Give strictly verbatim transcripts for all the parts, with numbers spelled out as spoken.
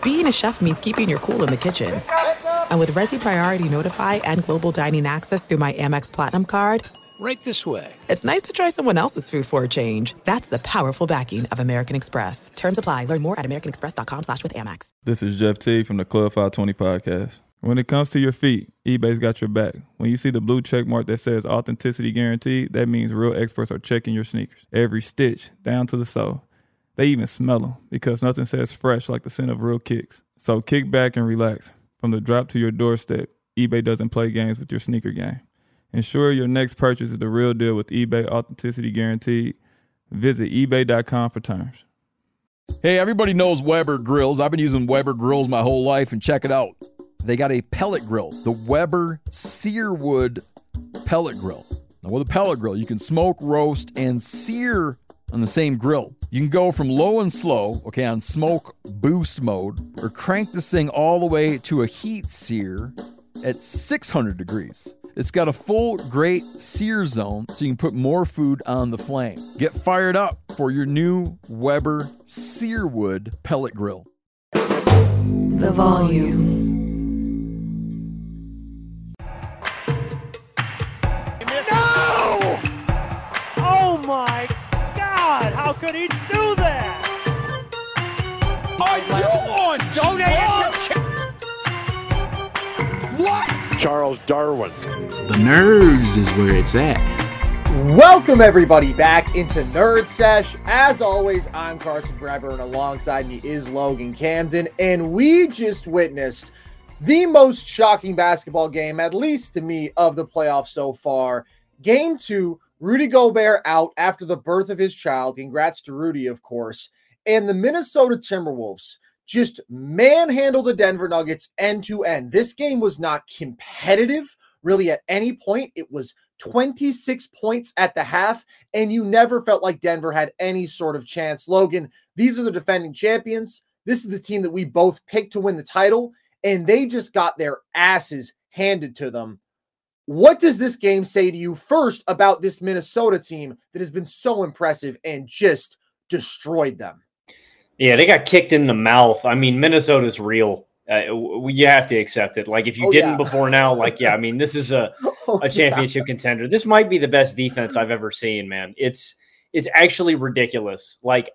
being a chef means keeping your cool in the kitchen. And with Resi Priority Notify and Global Dining Access through my Amex Platinum card, right this way. It's nice to try someone else's food for a change. That's the powerful backing of American Express. Terms apply. Learn more at americanexpress.com slash with Amex. This is Jeff T from the Club five twenty podcast. When it comes to your feet, eBay's got your back. When you see the blue check mark that says authenticity guaranteed, that means real experts are checking your sneakers. Every stitch, down to the sole. They even smell them because nothing says fresh like the scent of real kicks. So kick back and relax. From the drop to your doorstep, eBay doesn't play games with your sneaker game. Ensure your next purchase is the real deal with eBay Authenticity Guaranteed. Visit ebay dot com for terms. Hey, everybody knows Weber grills. I've been using Weber grills my whole life, and check it out. They got a pellet grill, the Weber Searwood pellet grill. Now, with a pellet grill, you can smoke, roast, and sear on the same grill. You can go from low and slow, okay, on smoke boost mode, or crank this thing all the way to a heat sear at six hundred degrees. It's got a full great sear zone, so you can put more food on the flame. Get fired up for your new Weber Searwood pellet grill. The volume. No! Oh my God! How could he do that? Are you on? Don't answer. What? Charles Darwin. The nerds is where it's at. Welcome everybody back into Nerd Sesh. As always, I'm Carson Breber, and alongside me is Logan Camden, and we just witnessed the most shocking basketball game, at least to me, of the playoffs so far. Game two, Rudy Gobert out after the birth of his child. Congrats to Rudy, of course. And the Minnesota Timberwolves just manhandle the Denver Nuggets end to end. This game was not competitive really at any point. It was twenty-six points at the half, and you never felt like Denver had any sort of chance. Logan, these are the defending champions. This is the team that we both picked to win the title, and they just got their asses handed to them. What does this game say to you first about this Minnesota team that has been so impressive and just destroyed them? Yeah, they got kicked in the mouth. I mean, Minnesota's real. Uh, you have to accept it. Like, if you oh, didn't yeah. before now, like, yeah, I mean, this is a, oh, a championship yeah. contender. This might be the best defense I've ever seen, man. It's it's actually ridiculous. Like,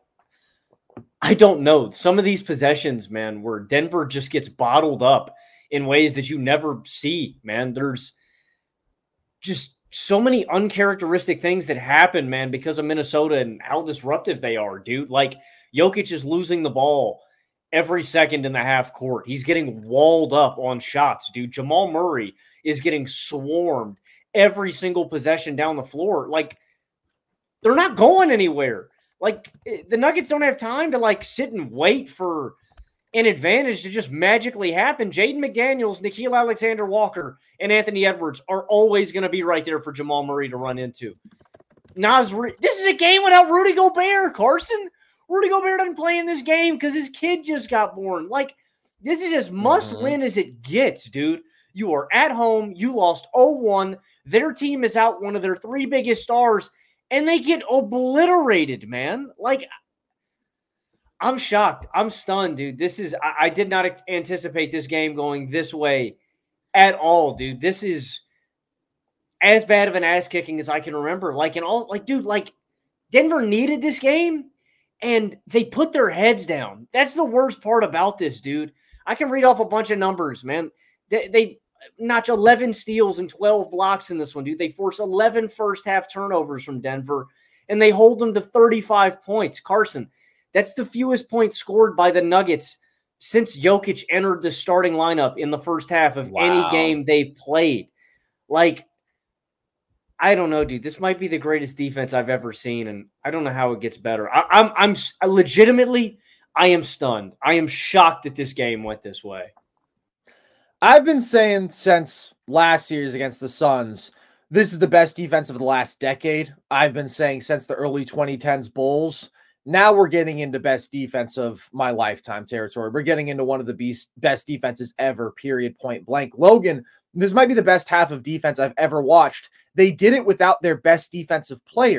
I don't know. Some of these possessions, man, where Denver just gets bottled up in ways that you never see, man. There's just so many uncharacteristic things that happen, man, because of Minnesota and how disruptive they are, dude. Like, Jokic is losing the ball every second in the half court. He's getting walled up on shots, dude. Jamal Murray is getting swarmed every single possession down the floor. Like, they're not going anywhere. Like, the Nuggets don't have time to, like, sit and wait for an advantage to just magically happen. Jaden McDaniels, Nickeil Alexander-Walker, and Anthony Edwards are always going to be right there for Jamal Murray to run into. Nas, this is a game without Rudy Gobert, Carson. Rudy Gobert doesn't play in this game because his kid just got born. Like, this is as must mm-hmm. win as it gets, dude. You are at home. You lost oh one. Their team is out one of their three biggest stars, and they get obliterated, man. Like, I'm shocked. I'm stunned, dude. This is – I did not anticipate this game going this way at all, dude. This is as bad of an ass-kicking as I can remember. Like, in all – like, dude, like, Denver needed this game. And they put their heads down. That's the worst part about this, dude. I can read off a bunch of numbers, man. They, they notch eleven steals and twelve blocks in this one, dude. They force eleven first-half turnovers from Denver, and they hold them to thirty-five points. Carson, that's the fewest points scored by the Nuggets since Jokic entered the starting lineup in the first half of wow. any game they've played. Like, I don't know, dude. This might be the greatest defense I've ever seen, and I don't know how it gets better. I, I'm, I'm I legitimately, I am stunned. I am shocked that this game went this way. I've been saying since last series against the Suns, this is the best defense of the last decade. I've been saying since the early twenty tens Bulls. Now we're getting into best defense of my lifetime territory. We're getting into one of the beast, best defenses ever, period, point blank. Logan, this might be the best half of defense I've ever watched. They did it without their best defensive player.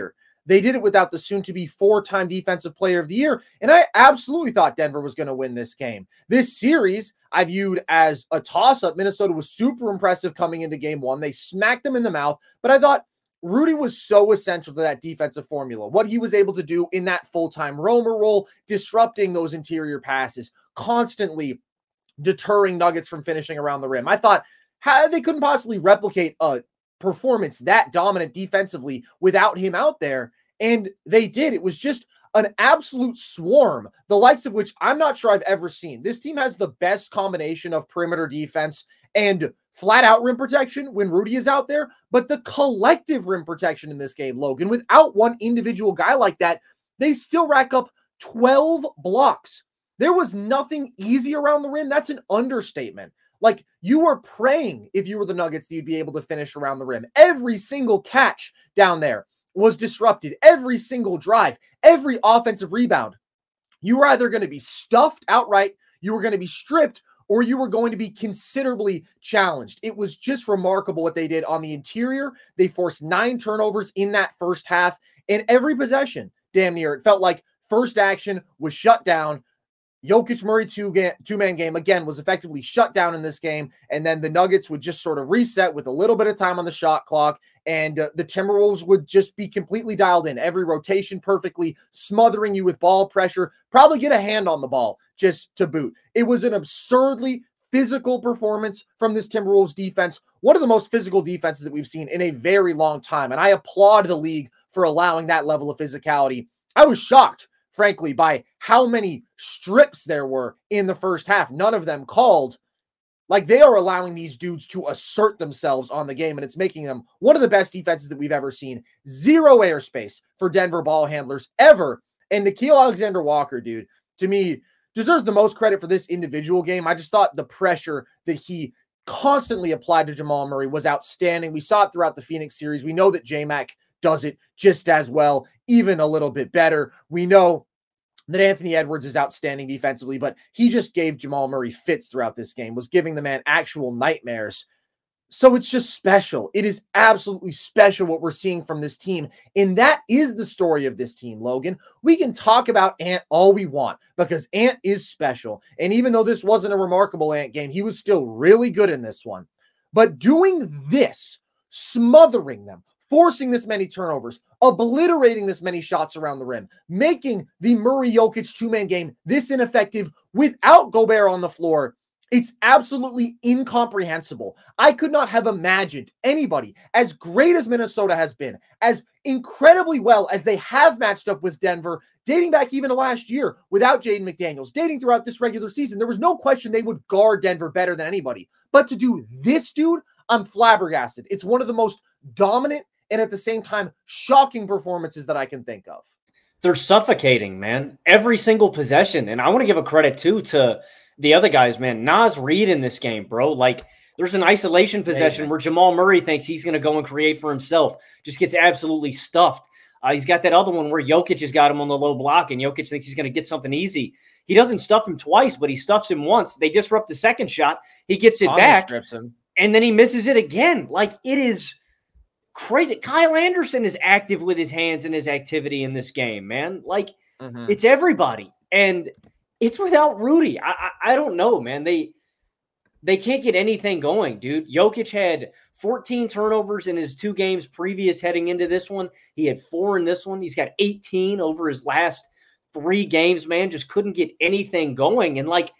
They did it without the soon-to-be four-time Defensive Player of the Year, and I absolutely thought Denver was going to win this game. This series I viewed as a toss-up. Minnesota was super impressive coming into game one. They smacked them in the mouth, but I thought Rudy was so essential to that defensive formula. What he was able to do in that full-time roamer role, disrupting those interior passes, constantly deterring Nuggets from finishing around the rim. I thought how they couldn't possibly replicate a performance that dominant defensively without him out there, and they did. It was just an absolute swarm, the likes of which I'm not sure I've ever seen. This team has the best combination of perimeter defense and flat out rim protection when Rudy is out there, but the collective rim protection in this game, Logan, without one individual guy like that, they still rack up twelve blocks. There was nothing easy around the rim. That's an understatement. Like, you were praying, if you were the Nuggets, that you'd be able to finish around the rim. Every single catch down there was disrupted. Every single drive, every offensive rebound. You were either going to be stuffed outright, you were going to be stripped, or you were going to be considerably challenged. It was just remarkable what they did on the interior. They forced nine turnovers in that first half, and every possession, damn near, it felt like first action was shut down. Jokic Murray two ga- two-man game, again, was effectively shut down in this game, and then the Nuggets would just sort of reset with a little bit of time on the shot clock, and uh, the Timberwolves would just be completely dialed in. Every rotation perfectly, smothering you with ball pressure, probably get a hand on the ball just to boot. It was an absurdly physical performance from this Timberwolves defense, one of the most physical defenses that we've seen in a very long time, and I applaud the league for allowing that level of physicality. I was shocked, frankly, by how many strips there were in the first half. None of them called. Like, they are allowing these dudes to assert themselves on the game, and it's making them one of the best defenses that we've ever seen. Zero airspace for Denver ball handlers ever. And Nickeil Alexander-Walker, dude, to me, deserves the most credit for this individual game. I just thought the pressure that he constantly applied to Jamal Murray was outstanding. We saw it throughout the Phoenix series. We know that J-Mac does it just as well, even a little bit better. We know that Anthony Edwards is outstanding defensively, but he just gave Jamal Murray fits throughout this game, was giving the man actual nightmares. So it's just special. It is absolutely special what we're seeing from this team. And that is the story of this team, Logan. We can talk about Ant all we want because Ant is special. And even though this wasn't a remarkable Ant game, he was still really good in this one. But doing this, smothering them, forcing this many turnovers, obliterating this many shots around the rim, making the Murray-Jokic two-man game this ineffective without Gobert on the floor, it's absolutely incomprehensible. I could not have imagined anybody as great as Minnesota has been, as incredibly well as they have matched up with Denver, dating back even to last year without Jaden McDaniels, dating throughout this regular season. There was no question they would guard Denver better than anybody. But to do this, dude, I'm flabbergasted. It's one of the most dominant and at the same time, shocking performances that I can think of. They're suffocating, man. Every single possession. And I want to give a credit, too, to the other guys, man. Naz Reid in this game, bro. Like, there's an isolation possession where Jamal Murray thinks he's going to go and create for himself. Just gets absolutely stuffed. Uh, he's got that other one where Jokic has got him on the low block, and Jokic thinks he's going to get something easy. He doesn't stuff him twice, but he stuffs him once. They disrupt the second shot. He gets it Thomas back, strips him. And then he misses it again. Like, it is crazy. Kyle Anderson is active with his hands and his activity in this game, man. Like, mm-hmm. It's everybody. And it's without Rudy. I, I I don't know, man. They they can't get anything going, dude. Jokic had fourteen turnovers in his two games previous heading into this one. He had four in this one. He's got eighteen over his last three games, man. Just couldn't get anything going. And, like,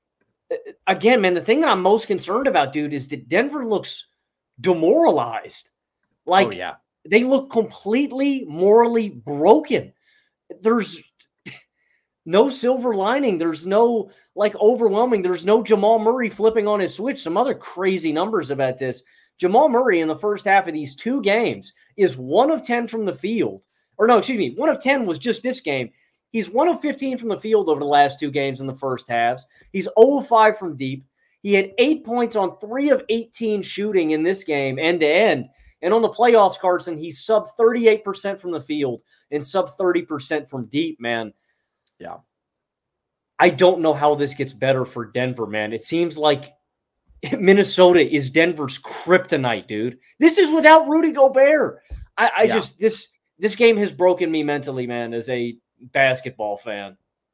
again, man, the thing that I'm most concerned about, dude, is that Denver looks demoralized. Like, oh, yeah. They look completely morally broken. There's no silver lining. There's no, like, overwhelming. There's no Jamal Murray flipping on his switch. Some other crazy numbers about this. Jamal Murray in the first half of these two games is one of ten from the field. Or no, excuse me, one of ten was just this game. He's one of fifteen from the field over the last two games in the first halves. He's zero of five from deep. He had eight points on three of eighteen shooting in this game, end to end. And on the playoffs, Carson, he's sub thirty-eight percent from the field and sub thirty percent from deep, man. Yeah. I don't know how this gets better for Denver, man. It seems like Minnesota is Denver's kryptonite, dude. This is without Rudy Gobert. I, I yeah. just, this this game has broken me mentally, man, as a basketball fan.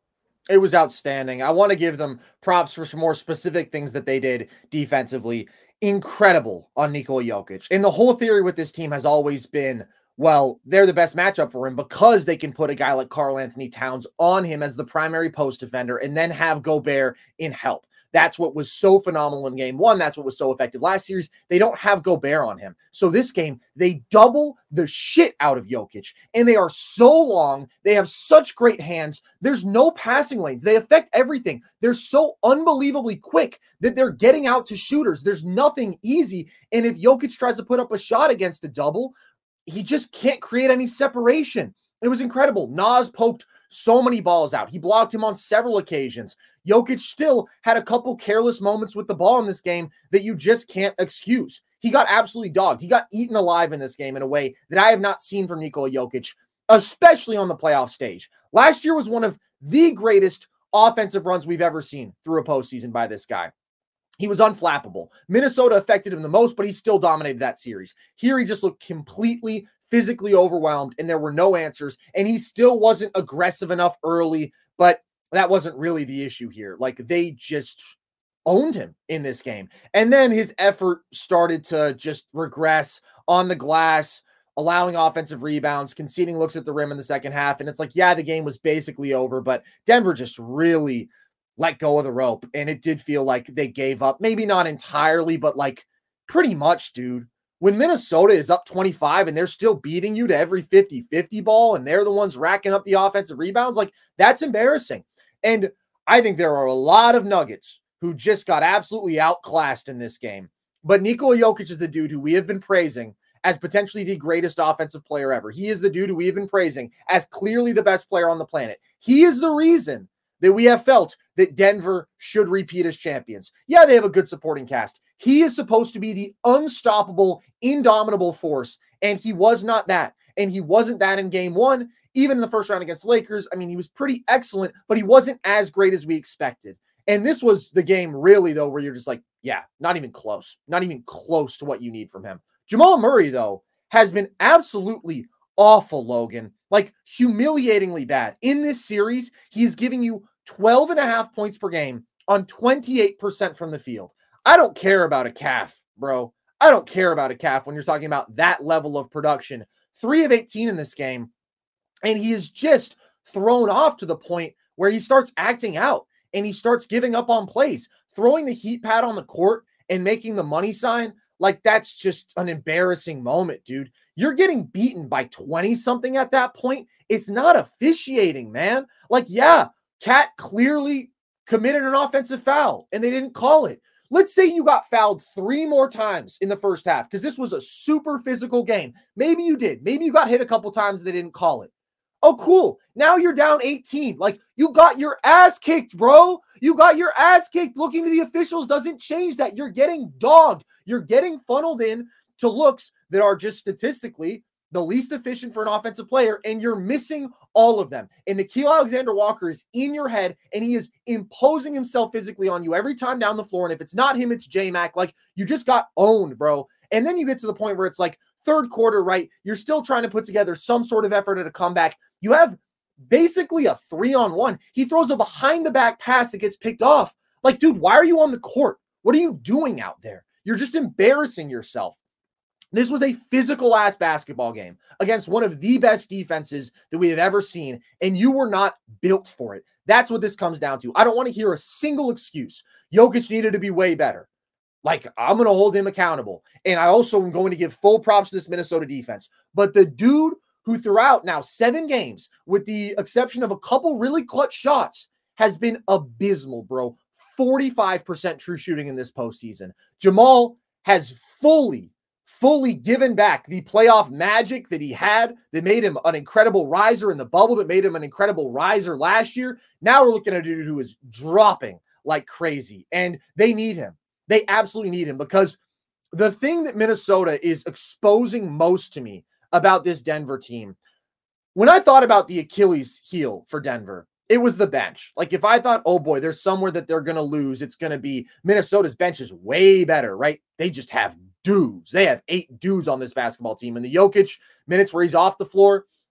It was outstanding. I want to give them props for some more specific things that they did defensively. Incredible on Nikola Jokic. And the whole theory with this team has always been, well, they're the best matchup for him because they can put a guy like Karl-Anthony Towns on him as the primary post defender and then have Gobert in help. That's what was so phenomenal in game one. That's what was so effective last series. They don't have Gobert on him. So this game, they double the shit out of Jokic. And they are so long. They have such great hands. There's no passing lanes. They affect everything. They're so unbelievably quick that they're getting out to shooters. There's nothing easy. And if Jokic tries to put up a shot against a double, he just can't create any separation. It was incredible. Nas poked so many balls out. He blocked him on several occasions. Jokic still had a couple careless moments with the ball in this game that you just can't excuse. He got absolutely dogged. He got eaten alive in this game in a way that I have not seen from Nikola Jokic, especially on the playoff stage. Last year was one of the greatest offensive runs we've ever seen through a postseason by this guy. He was unflappable. Minnesota affected him the most, but he still dominated that series. Here he just looked completely physically overwhelmed, and there were no answers, and he still wasn't aggressive enough early, but that wasn't really the issue here. Like, they just owned him in this game. And then his effort started to just regress on the glass, allowing offensive rebounds, conceding looks at the rim in the second half, and it's like, yeah, the game was basically over, but Denver just really let go of the rope, and it did feel like they gave up. Maybe not entirely, but like pretty much, dude. When Minnesota is up twenty-five and they're still beating you to every fifty-fifty ball and they're the ones racking up the offensive rebounds, like that's embarrassing. And I think there are a lot of Nuggets who just got absolutely outclassed in this game. But Nikola Jokic is the dude who we have been praising as potentially the greatest offensive player ever. He is the dude who we have been praising as clearly the best player on the planet. He is the reason that we have felt that Denver should repeat as champions. Yeah, they have a good supporting cast. He is supposed to be the unstoppable, indomitable force, and he was not that. And he wasn't that in game one. Even in the first round against the Lakers, I mean, he was pretty excellent, but he wasn't as great as we expected. And this was the game, really, though, where you're just like, yeah, not even close. Not even close to what you need from him. Jamal Murray, though, has been absolutely awful, Logan. Like, humiliatingly bad. In this series, he's giving you twelve and a half points per game on twenty-eight percent from the field. I don't care about a calf, bro. I don't care about a calf when you're talking about that level of production. three of eighteen in this game, and he is just thrown off to the point where he starts acting out, and he starts giving up on plays. Throwing the heat pad on the court and making the money sign, like that's just an embarrassing moment, dude. You're getting beaten by twenty-something at that point. It's not officiating, man. Like, yeah, Cat clearly committed an offensive foul, and they didn't call it. Let's say you got fouled three more times in the first half because this was a super physical game. Maybe you did. Maybe you got hit a couple times and they didn't call it. Oh, cool. Now you're down eighteen. Like, you got your ass kicked, bro. You got your ass kicked. Looking to the officials doesn't change that. You're getting dogged. You're getting funneled in to looks that are just statistically the least efficient for an offensive player, and you're missing all of them. And Nickeil Alexander-Walker is in your head, and he is imposing himself physically on you every time down the floor. And if it's not him, it's J-Mac. Like, you just got owned, bro. And then you get to the point where it's like third quarter, right? You're still trying to put together some sort of effort at a comeback. You have basically a three-on-one. He throws a behind-the-back pass that gets picked off. Like, dude, why are you on the court? What are you doing out there? You're just embarrassing yourself. This was a physical-ass basketball game against one of the best defenses that we have ever seen, and you were not built for it. That's what this comes down to. I don't want to hear a single excuse. Jokic needed to be way better. Like, I'm going to hold him accountable. And I also am going to give full props to this Minnesota defense. But the dude who throughout now seven games, with the exception of a couple really clutch shots, has been abysmal, bro. forty-five percent true shooting in this postseason. Jamal has fully fully given back the playoff magic that he had that made him an incredible riser in the bubble, that made him an incredible riser last year. Now we're looking at a dude who is dropping like crazy, and they need him. They absolutely need him, because the thing that Minnesota is exposing most to me about this Denver team, when I thought about the Achilles heel for Denver, it was the bench. Like, if I thought, oh boy, there's somewhere that they're going to lose, it's going to be Minnesota's bench is way better, right? They just have dudes. They have eight dudes on this basketball team. And the Jokic minutes where he's off the floor,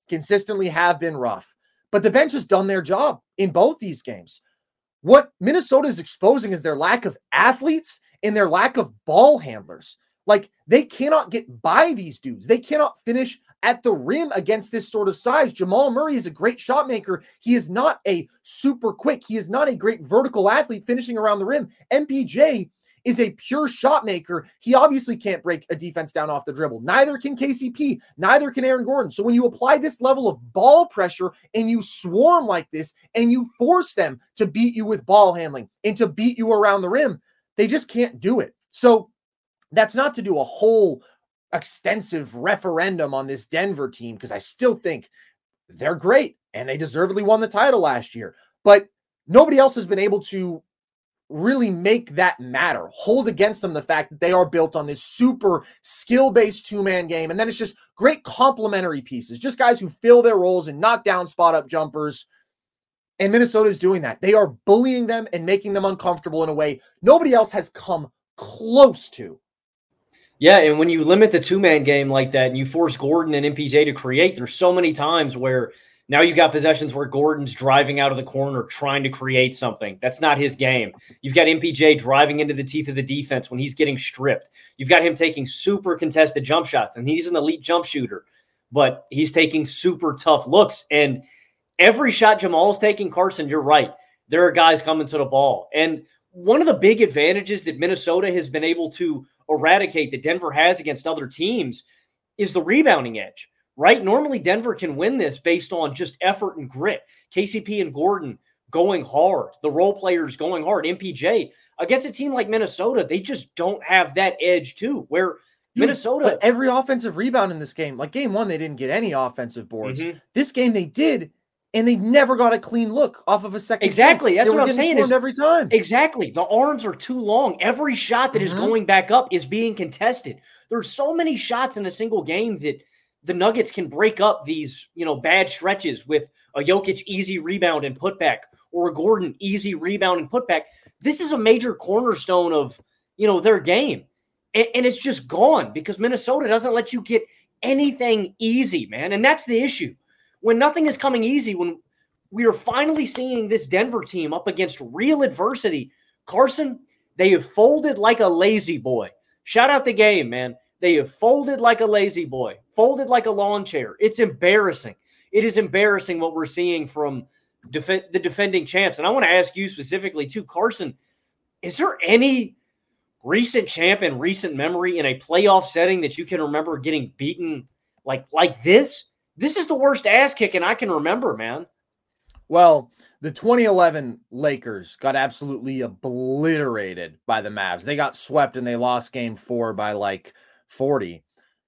consistently have been rough. But the bench has done their job in both these games. What Minnesota is exposing is their lack of athletes and their lack of ball handlers. Like, they cannot get by these dudes. They cannot finish at the rim against this sort of size. Jamal Murray is a great shot maker. He is not a super quick. He is not a great vertical athlete finishing around the rim. M P J is a pure shot maker. He obviously can't break a defense down off the dribble. Neither can K C P. Neither can Aaron Gordon. So when you apply this level of ball pressure and you swarm like this and you force them to beat you with ball handling and to beat you around the rim, they just can't do it. So that's not to do a whole extensive referendum on this Denver team, because I still think they're great and they deservedly won the title last year. But nobody else has been able to really make that matter, hold against them the fact that they are built on this super skill-based two-man game. And then it's just great complementary pieces, just guys who fill their roles and knock down spot-up jumpers. And Minnesota is doing that. They are bullying them and making them uncomfortable in a way nobody else has come close to. Yeah, and when you limit the two-man game like that and you force Gordon and M P J to create, there's so many times where now you got possessions where Gordon's driving out of the corner trying to create something. That's not his game. You've got M P J driving into the teeth of the defense when he's getting stripped. You've got him taking super contested jump shots, and he's an elite jump shooter, but he's taking super tough looks. And every shot Jamal's taking, Carson, you're right. There are guys coming to the ball. And one of the big advantages that Minnesota has been able to eradicate that Denver has against other teams is the rebounding edge, right? Normally Denver can win this based on just effort and grit. K C P and Gordon going hard, the role players going hard, M P J. Against a team like Minnesota, they just don't have that edge too, where Dude, Minnesota. But every offensive rebound in this game, like game one, they didn't get any offensive boards. Mm-hmm. This game they did, and they never got a clean look off of a second. Exactly. Chance. That's what I'm saying. Is every time. Exactly. The arms are too long. Every shot that mm-hmm. is going back up is being contested. There's so many shots in a single game that the Nuggets can break up these, you know, bad stretches with a Jokic easy rebound and putback, or a Gordon easy rebound and putback. This is a major cornerstone of, you know, their game. And, and it's just gone because Minnesota doesn't let you get anything easy, man. And that's the issue. When nothing is coming easy, when we are finally seeing this Denver team up against real adversity, Carson, they have folded like a lazy boy. Shout out the game, man. They have folded like a lazy boy, folded like a lawn chair. It's embarrassing. It is embarrassing what we're seeing from def- the defending champs. And I want to ask you specifically too, Carson, is there any recent champ in recent memory in a playoff setting that you can remember getting beaten like, like this? This is the worst ass kicking I can remember, man. Well, the twenty eleven Lakers got absolutely obliterated by the Mavs. They got swept and they lost game four by like forty.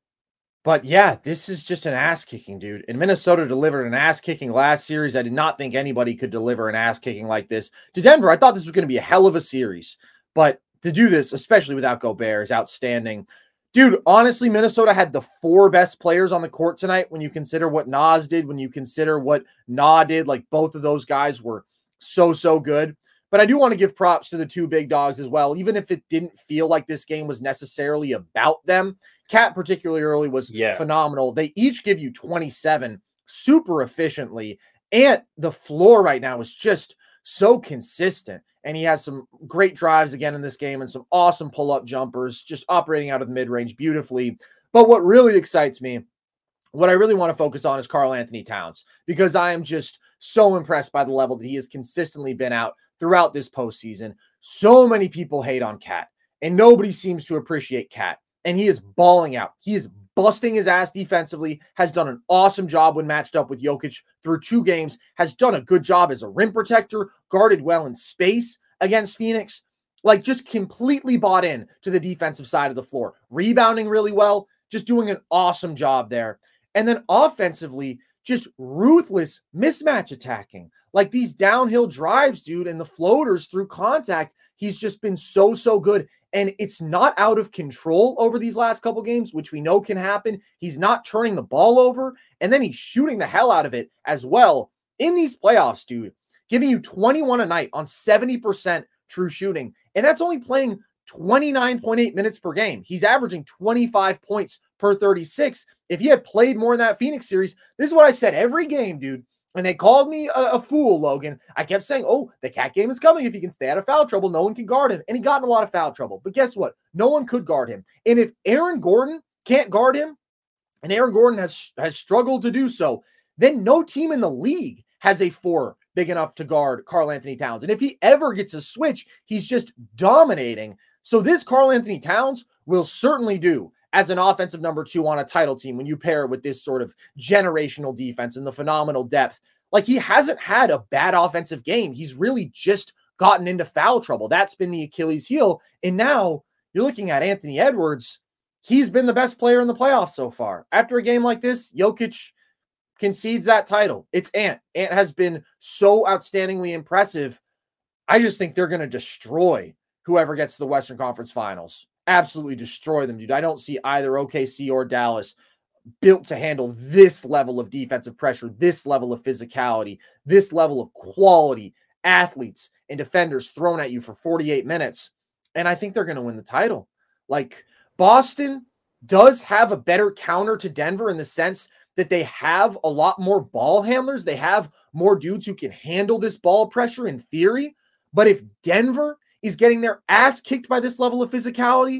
But yeah, this is just an ass kicking, dude. And Minnesota delivered an ass kicking last series. I did not think anybody could deliver an ass kicking like this to Denver. I thought this was going to be a hell of a series, but to do this, especially without Gobert, is outstanding. Dude, honestly, Minnesota had the four best players on the court tonight when you consider what Naz did, when you consider what Na did. Like, both of those guys were so, so good. But I do want to give props to the two big dogs as well, even if it didn't feel like this game was necessarily about them. Cat, particularly early, was yeah. phenomenal. They each give you twenty-seven super efficiently. And the floor right now is just so consistent. And he has some great drives again in this game and some awesome pull-up jumpers, just operating out of the mid-range beautifully. But what really excites me, what I really want to focus on is Karl-Anthony Towns, because I am just so impressed by the level that he has consistently been out throughout this postseason. So many people hate on Cat, and nobody seems to appreciate Cat. And he is balling out. He is busting his ass defensively, has done an awesome job when matched up with Jokic through two games, has done a good job as a rim protector, guarded well in space against Phoenix, like just completely bought in to the defensive side of the floor, rebounding really well, just doing an awesome job there. And then offensively, just ruthless mismatch attacking, like these downhill drives, dude, and the floaters through contact. He's just been so, so good. And it's not out of control over these last couple games, which we know can happen. He's not turning the ball over, and then he's shooting the hell out of it as well in these playoffs, dude, giving you twenty-one a night on seventy percent true shooting. And that's only playing twenty-nine point eight minutes per game. He's averaging twenty-five points per thirty-six. If he had played more in that Phoenix series, this is what I said every game, dude. And they called me a, a fool, Logan. I kept saying, oh, the cat game is coming. If he can stay out of foul trouble, no one can guard him. And he got in a lot of foul trouble. But guess what? No one could guard him. And if Aaron Gordon can't guard him, and Aaron Gordon has, has struggled to do so, then no team in the league has a four big enough to guard Karl-Anthony Towns. And if he ever gets a switch, he's just dominating. So this Karl-Anthony Towns will certainly do as an offensive number two on a title team when you pair it with this sort of generational defense and the phenomenal depth. Like, he hasn't had a bad offensive game. He's really just gotten into foul trouble. That's been the Achilles heel. And now you're looking at Anthony Edwards. He's been the best player in the playoffs so far. After a game like this, Jokic concedes that title. It's Ant. Ant has been so outstandingly impressive. I just think they're going to destroy whoever gets to the Western Conference Finals. Absolutely destroy them, dude. I don't see either O K C or Dallas built to handle this level of defensive pressure, this level of physicality, this level of quality athletes and defenders thrown at you for forty-eight minutes. And I think they're going to win the title. Like, Boston does have a better counter to Denver in the sense that they have a lot more ball handlers. They have more dudes who can handle this ball pressure in theory. But if Denver is getting their ass kicked by this level of physicality,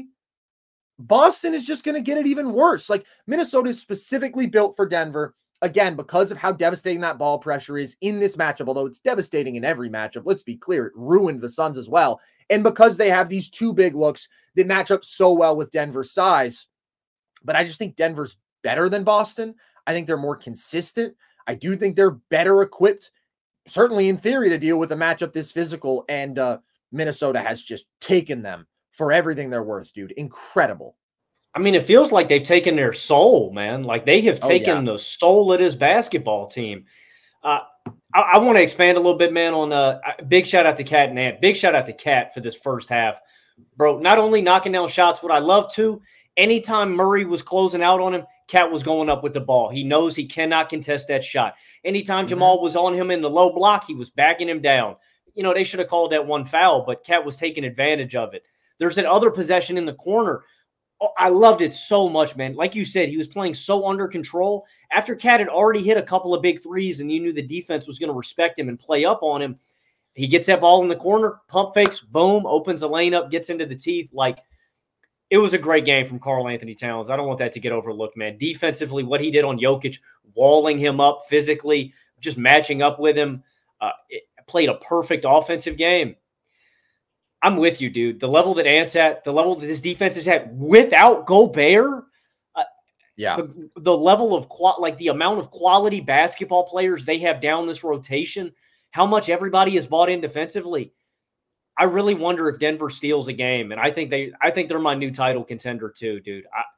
Boston is just going to get it even worse. Like, Minnesota is specifically built for Denver, again, because of how devastating that ball pressure is in this matchup, although it's devastating in every matchup. Let's be clear, it ruined the Suns as well. And because they have these two big looks that match up so well with Denver's size. But I just think Denver's better than Boston. I think they're more consistent. I do think they're better equipped, certainly in theory, to deal with a matchup this physical. And uh, Minnesota has just taken them for everything they're worth, dude. Incredible. I mean, it feels like they've taken their soul, man. Like, they have taken oh, yeah. the soul of this basketball team. Uh, I, I want to expand a little bit, man, on uh, big shout out to Cat and Ant. Big shout out to Cat for this first half. Bro, not only knocking down shots, what I love to, anytime Murray was closing out on him, Cat was going up with the ball. He knows he cannot contest that shot. Anytime mm-hmm. Jamal was on him in the low block, he was backing him down. You know, they should have called that one foul, but Cat was taking advantage of it. There's that other possession in the corner. Oh, I loved it so much, man. Like you said, he was playing so under control. After Cat had already hit a couple of big threes and you knew the defense was going to respect him and play up on him, he gets that ball in the corner, pump fakes, boom, opens a lane up, gets into the teeth. Like, it was a great game from Karl-Anthony Towns. I don't want that to get overlooked, man. Defensively, what he did on Jokic, walling him up physically, just matching up with him, uh, it played a perfect offensive game. I'm with you, dude. The level that Ant's at, the level that this defense is at without Gobert, uh, yeah, the, the level of qual- like the amount of quality basketball players they have down this rotation, how much everybody is bought in defensively. I really wonder if Denver steals a game, and I think they, I think they're my new title contender too, dude. I,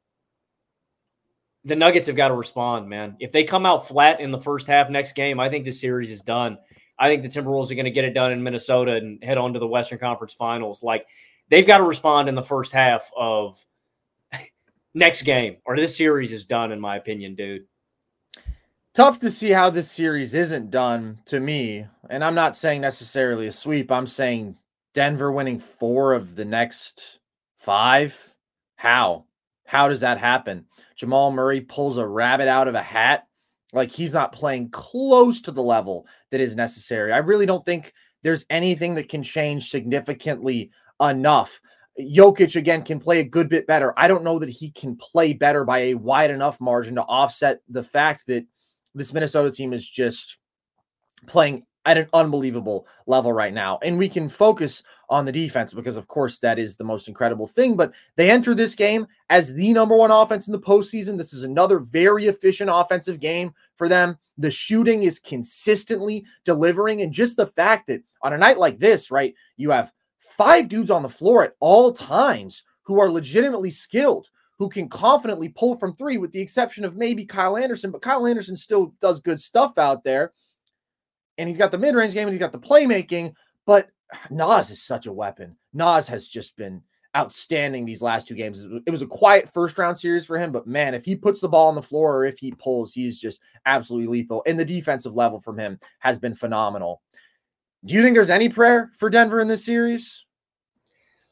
the Nuggets have got to respond, man. If they come out flat in the first half next game, I think the series is done. I think the Timberwolves are going to get it done in Minnesota and head on to the Western Conference Finals. Like, they've got to respond in the first half of next game, or this series is done, in my opinion, dude. Tough to see how this series isn't done to me. And I'm not saying necessarily a sweep. I'm saying Denver winning four of the next five. How? How does that happen? Jamal Murray pulls a rabbit out of a hat. Like, he's not playing close to the level that is necessary. I really don't think there's anything that can change significantly enough. Jokic, again, can play a good bit better. I don't know that he can play better by a wide enough margin to offset the fact that this Minnesota team is just playing at an unbelievable level right now. And we can focus on the defense because, of course, that is the most incredible thing. But they enter this game as the number one offense in the postseason. This is another very efficient offensive game for them. The shooting is consistently delivering. And just the fact that on a night like this, right, you have five dudes on the floor at all times who are legitimately skilled, who can confidently pull from three, with the exception of maybe Kyle Anderson. But Kyle Anderson still does good stuff out there. And he's got the mid-range game and he's got the playmaking. But Naz is such a weapon. Naz has just been outstanding these last two games. It was a quiet first-round series for him. But, man, if he puts the ball on the floor or if he pulls, he's just absolutely lethal. And the defensive level from him has been phenomenal. Do you think there's any prayer for Denver in this series?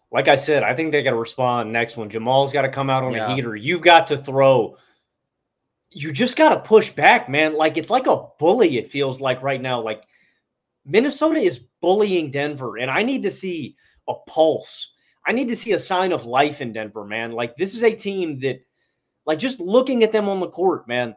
like I said, I think they got to respond next one. Jamal's got to come out on Yeah. a heater. You've got to throw. You just got to push back, man. Like, it's like a bully, it feels like right now. Like, Minnesota is bullying Denver, and I need to see a pulse. I need to see a sign of life in Denver, man. Like, this is a team that, like, just looking at them on the court, man,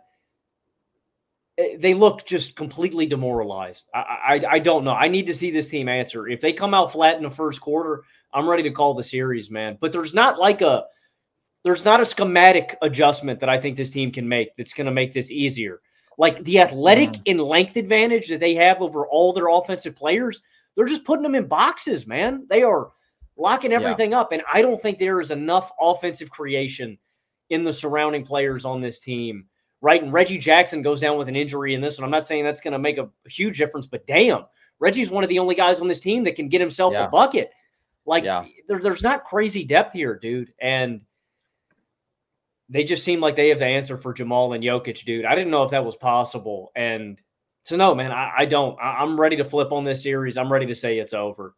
they look just completely demoralized. I, I I don't know. I need to see this team answer. If they come out flat in the first quarter, I'm ready to call the series, man. But there's not like a there's not a schematic adjustment that I think this team can make that's going to make this easier. Like the athletic mm. and length advantage that they have over all their offensive players, they're just putting them in boxes, man. They are locking everything yeah. up, and I don't think there is enough offensive creation in the surrounding players on this team. Right, and Reggie Jackson goes down with an injury in this one. I'm not saying that's going to make a huge difference, but damn, Reggie's one of the only guys on this team that can get himself yeah. a bucket. Like, yeah. there, there's not crazy depth here, dude. And they just seem like they have the answer for Jamal and Jokic, dude. I didn't know if that was possible. And so, no, man, I, I don't. I, I'm ready to flip on this series. I'm ready to say it's over.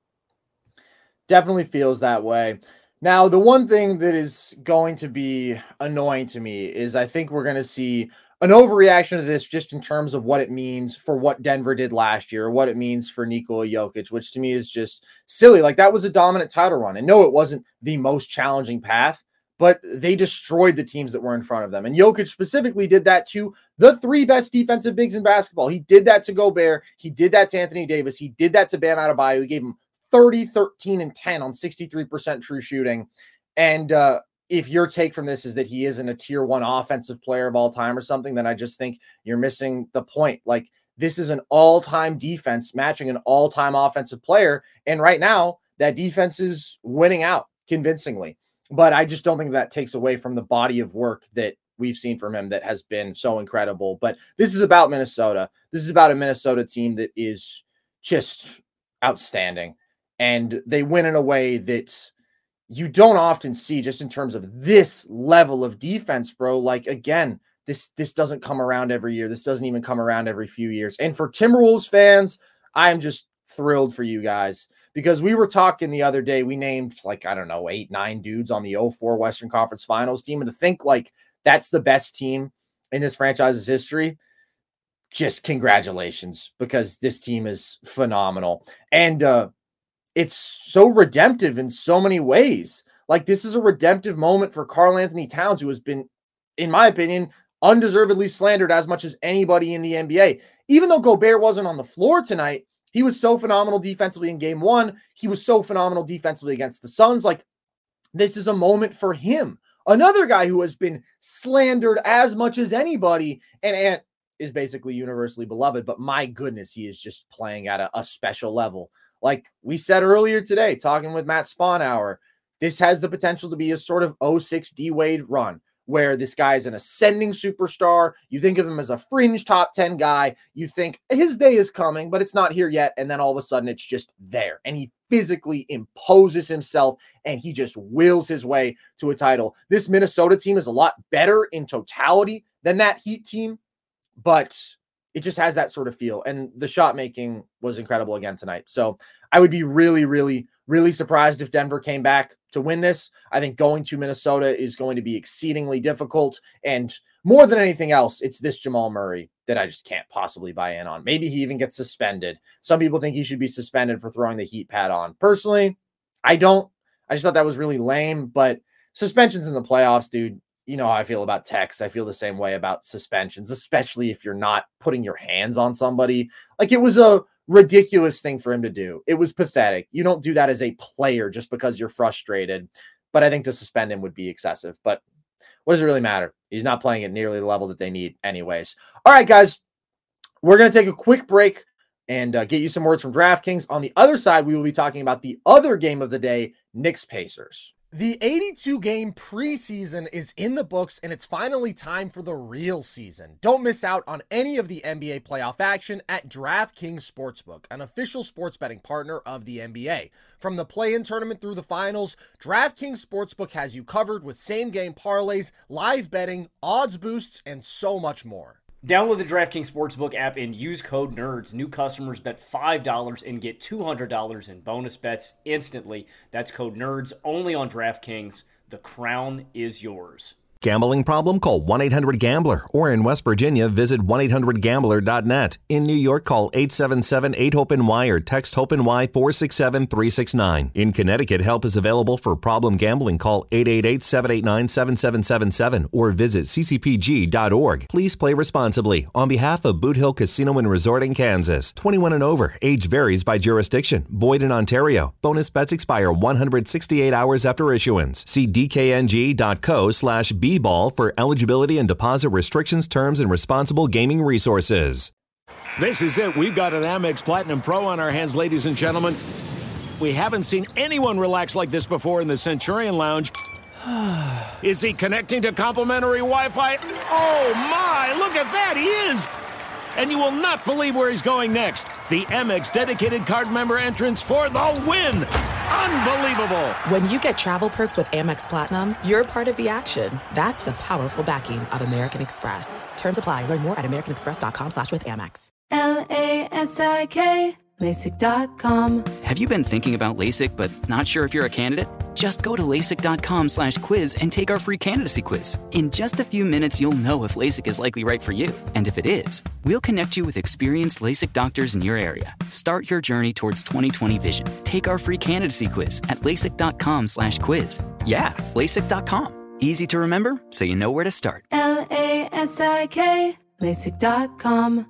Definitely feels that way. Now, the one thing that is going to be annoying to me is I think we're going to see an overreaction to this just in terms of what it means for what Denver did last year, or what it means for Nikola Jokic, which to me is just silly. Like, that was a dominant title run. And no, it wasn't the most challenging path, but they destroyed the teams that were in front of them. And Jokic specifically did that to the three best defensive bigs in basketball. He did that to Gobert. He did that to Anthony Davis. He did that to Bam Adebayo. He gave him thirty, thirteen, and ten on sixty-three percent true shooting. And uh, if your take from this is that he isn't a tier one offensive player of all time or something, then I just think you're missing the point. Like, this is an all-time defense matching an all-time offensive player. And right now, that defense is winning out convincingly. But I just don't think that takes away from the body of work that we've seen from him that has been so incredible. But this is about Minnesota. This is about a Minnesota team that is just outstanding. And they win in a way that you don't often see just in terms of this level of defense, bro. Like, again, this this doesn't come around every year. This doesn't even come around every few years. And for Timberwolves fans, I'm just thrilled for you guys, because we were talking the other day. We named, like, I don't know, eight, nine dudes on the oh four Western Conference Finals team. And to think, like, that's the best team in this franchise's history, just congratulations, because this team is phenomenal. And, uh, it's so redemptive in so many ways. Like, this is a redemptive moment for Karl Anthony Towns, who has been, in my opinion, undeservedly slandered as much as anybody in the N B A. Even though Gobert wasn't on the floor tonight, he was so phenomenal defensively in game one. He was so phenomenal defensively against the Suns. Like, this is a moment for him. Another guy who has been slandered as much as anybody, and Ant is basically universally beloved, but my goodness, he is just playing at a, a special level. Like we said earlier today, talking with Matt Sponhour, this has the potential to be a sort of oh six D-Wade run, where this guy is an ascending superstar. You think of him as a fringe top ten guy. You think his day is coming, but it's not here yet. And then all of a sudden it's just there. And he physically imposes himself and he just wills his way to a title. This Minnesota team is a lot better in totality than that Heat team, but it just has that sort of feel. And the shot making was incredible again tonight. So I would be really, really, really surprised if Denver came back to win this. I think going to Minnesota is going to be exceedingly difficult. And more than anything else, it's this Jamal Murray that I just can't possibly buy in on. Maybe he even gets suspended. Some people think he should be suspended for throwing the Heat pad on. Personally, I don't. I just thought that was really lame. But suspensions in the playoffs, dude, you know how I feel about Tex. I feel the same way about suspensions, especially if you're not putting your hands on somebody. Like, it was a ridiculous thing for him to do. It was pathetic. You don't do that as a player just because you're frustrated. But I think to suspend him would be excessive. But what does it really matter? He's not playing at nearly the level that they need anyways. All right, guys, we're going to take a quick break and uh, get you some words from DraftKings. On the other side, we will be talking about the other game of the day, Knicks Pacers. The eighty-two game preseason is in the books, and it's finally time for the real season. Don't miss out on any of the N B A playoff action at DraftKings Sportsbook, an official sports betting partner of the N B A. From the play-in tournament through the finals, DraftKings Sportsbook has you covered with same-game parlays, live betting, odds boosts, and so much more. Download the DraftKings Sportsbook app and use code NERDS. New customers bet five dollars and get two hundred dollars in bonus bets instantly. That's code NERDS only on DraftKings. The crown is yours. Gambling problem? Call one eight hundred gambler. Or in West Virginia, visit one eight hundred gambler dot net. In New York, call eight seven seven eight hope N Y or text HOPE-NY four six seven three six nine. In Connecticut, help is available for problem gambling. Call eight eight eight seven eight nine seven seven seven seven or visit c c p g dot org. Please play responsibly. On behalf of Boot Hill Casino and Resort in Kansas. twenty-one and over. Age varies by jurisdiction. Void in Ontario. Bonus bets expire one hundred sixty-eight hours after issuance. See d k n g dot co slash b ball for eligibility and deposit restrictions, terms, and responsible gaming resources. This is it. We've got an Amex Platinum Pro on our hands, ladies and gentlemen. We haven't seen anyone relax like this before in the Centurion Lounge. Is he connecting to complimentary Wi-Fi? Oh, my. Look at that. He is. And you will not believe where he's going next. The Amex dedicated card member entrance for the win. Unbelievable. When you get travel perks with Amex Platinum, you're part of the action. That's the powerful backing of American Express. Terms apply. Learn more at americanexpress.com slash with Amex. L A S I K, LASIK dot com. Have you been thinking about LASIK but not sure if you're a candidate? Just go to LASIK.com slash quiz and take our free candidacy quiz. In just a few minutes, you'll know if LASIK is likely right for you. And if it is, we'll connect you with experienced LASIK doctors in your area. Start your journey towards twenty twenty vision. Take our free candidacy quiz at LASIK.com slash quiz. Yeah, LASIK dot com. Easy to remember, so you know where to start. L A S I K, LASIK dot com.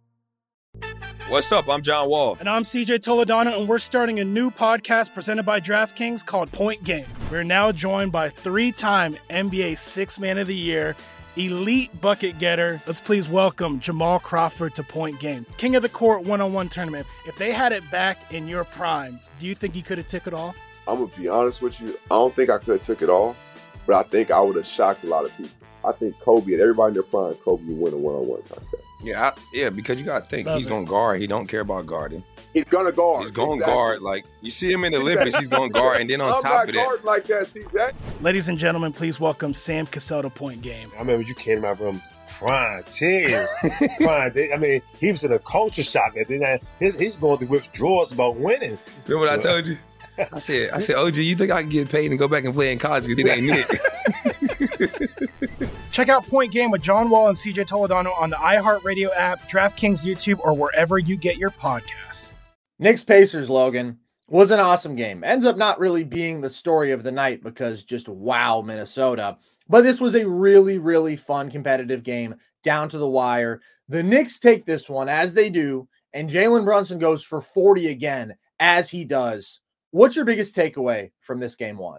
What's up? I'm John Wall. And I'm C J Toledano, and we're starting a new podcast presented by DraftKings called Point Game. We're now joined by three-time N B A Sixth Man of the Year, elite bucket getter. Let's please welcome Jamal Crawford to Point Game. King of the Court one-on-one tournament. If they had it back in your prime, do you think you could have took it all? I'm going to be honest with you. I don't think I could have took it all, but I think I would have shocked a lot of people. I think Kobe and everybody in their prime, Kobe would win a one-on-one contest. Yeah, I, yeah, because you got to think, Love he's going to guard. He don't care about guarding. He's going to guard. He's going to exactly. guard. Like, you see him in the Olympics, he's going to guard. And then on I'm top of that. I'm not guarding like that, C J. Ladies and gentlemen, please welcome Sam Cassell to Point Game. I remember you came out from crying, tears, crying. I mean, he was in a culture shock. And then his, he's going through withdrawals about winning. Remember what I told you? I said, I said, O G, you think I can get paid and go back and play in college? You think that ain't it? Check out Point Game with John Wall and C J Toledano on the iHeartRadio app, DraftKings YouTube, or wherever you get your podcasts. Knicks Pacers, Logan, was an awesome game. Ends up not really being the story of the night because just wow, Minnesota. But this was a really, really fun, competitive game down to the wire. The Knicks take this one, as they do, and Jalen Brunson goes for forty again, as he does. What's your biggest takeaway from this game one?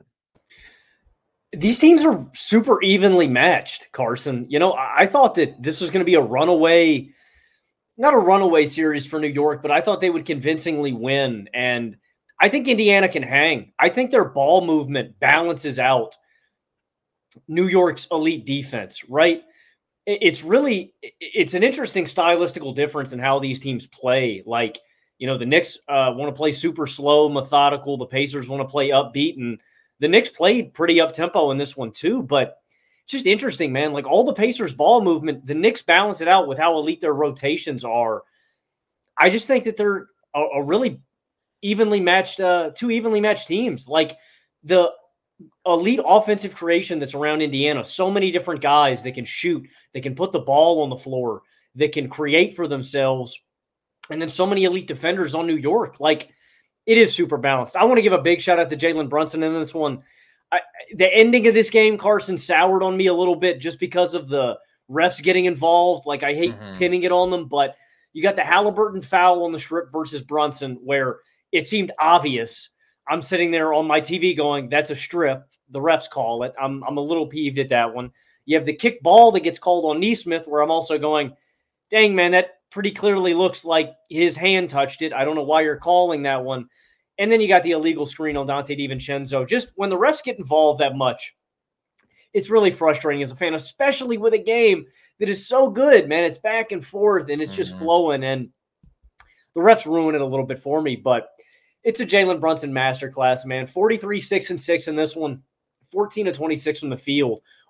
These teams are super evenly matched, Carson. You know, I thought that this was going to be a runaway, not a runaway series for New York, but I thought they would convincingly win. And I think Indiana can hang. I think their ball movement balances out New York's elite defense, right? It's really, it's an interesting stylistical difference in how these teams play. Like, you know, the Knicks uh, want to play super slow, methodical. The Pacers want to play upbeat, and the Knicks played pretty up-tempo in this one too, but it's just interesting, man. Like all the Pacers ball movement, the Knicks balance it out with how elite their rotations are. I just think that they're a, a really evenly matched, uh, two evenly matched teams. Like the elite offensive creation that's around Indiana, so many different guys that can shoot, they can put the ball on the floor, that can create for themselves, and then so many elite defenders on New York. Like, it is super balanced. I want to give a big shout out to Jalen Brunson in this one. I, the ending of this game, Carson, soured on me a little bit just because of the refs getting involved. Like, I hate mm-hmm. pinning it on them, but you got the Halliburton foul on the strip versus Brunson where it seemed obvious. I'm sitting there on my T V going, that's a strip. The refs call it. I'm, I'm a little peeved at that one. You have the kick ball that gets called on Nesmith where I'm also going, dang, man, that pretty clearly looks like his hand touched it. I don't know why you're calling that one. And then you got the illegal screen on Dante DiVincenzo. Just when the refs get involved that much, it's really frustrating as a fan, especially with a game that is so good, man. It's back and forth, and it's just mm-hmm. flowing. And the refs ruin it a little bit for me, but it's a Jalen Brunson masterclass, man. forty-three, six, and six in this one, fourteen to twenty-six from the field.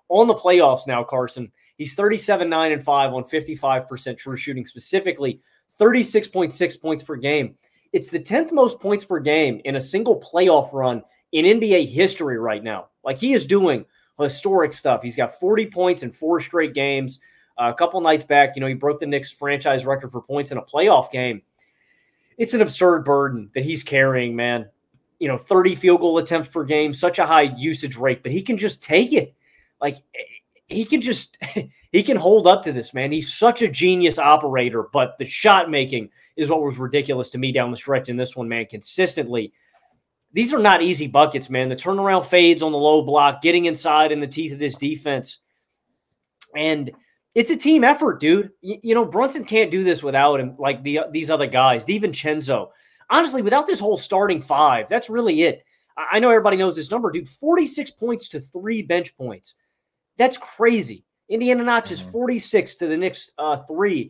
on the playoffs now, Carson. He's thirty-seven, nine, and five on fifty-five percent true shooting, specifically thirty-six point six points per game. It's the tenth most points per game in a single playoff run in N B A history right now. Like, he is doing historic stuff. He's got forty points in four straight games. Uh, a couple nights back, you know, he broke the Knicks franchise record for points in a playoff game. It's an absurd burden that he's carrying, man. You know, thirty field goal attempts per game, such a high usage rate, but he can just take it. Like, he can just, he can hold up to this, man. He's such a genius operator, but the shot making is what was ridiculous to me down the stretch in this one, man, consistently. These are not easy buckets, man. The turnaround fades on the low block, getting inside in the teeth of this defense. And it's a team effort, dude. You, you know, Brunson can't do this without him, like the these other guys. DiVincenzo. Honestly, without this whole starting five, that's really it. I, I know everybody knows this number, dude. forty-six points to three bench points. That's crazy. Indiana notches forty-six to the Knicks uh, three.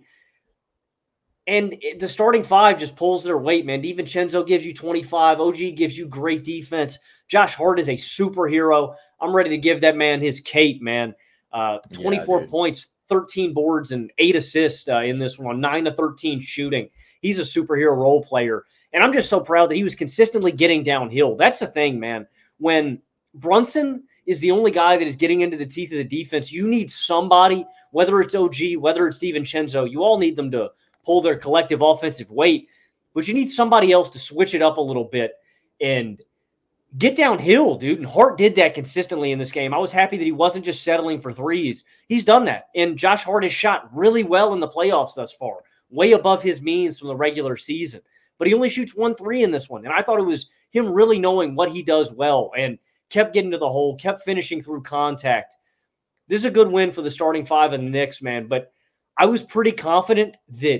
And it, the starting five just pulls their weight, man. DiVincenzo gives you twenty-five. O G gives you great defense. Josh Hart is a superhero. I'm ready to give that man his cape, man. Uh, twenty-four yeah, points, thirteen boards, and eight assists uh, in this one, nine to thirteen shooting. He's a superhero role player. And I'm just so proud that he was consistently getting downhill. That's the thing, man. When Brunson is the only guy that is getting into the teeth of the defense, you need somebody, whether it's O G, whether it's DiVincenzo, you all need them to pull their collective offensive weight, but you need somebody else to switch it up a little bit and get downhill, dude. And Hart did that consistently in this game. I was happy that he wasn't just settling for threes. He's done that. And Josh Hart has shot really well in the playoffs thus far, way above his means from the regular season. But he only shoots one three in this one. And I thought it was him really knowing what he does well and kept getting to the hole, kept finishing through contact. This is a good win for the starting five of the Knicks, man. But I was pretty confident that